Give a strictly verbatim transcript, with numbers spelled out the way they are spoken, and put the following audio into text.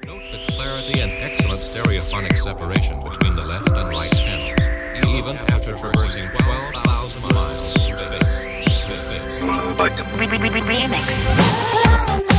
Note the clarity and excellent stereophonic separation between the left and right channels, even after traversing twelve thousand miles through space. Space. Remix.